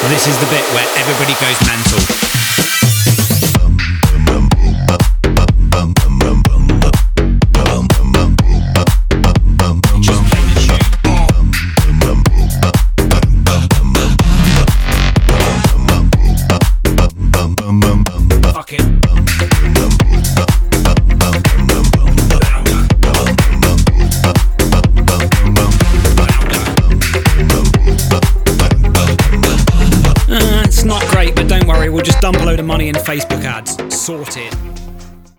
This is the bit where everybody goes mental. It's not great, but don't worry, we'll just dump a load of money in Facebook ads. Sorted.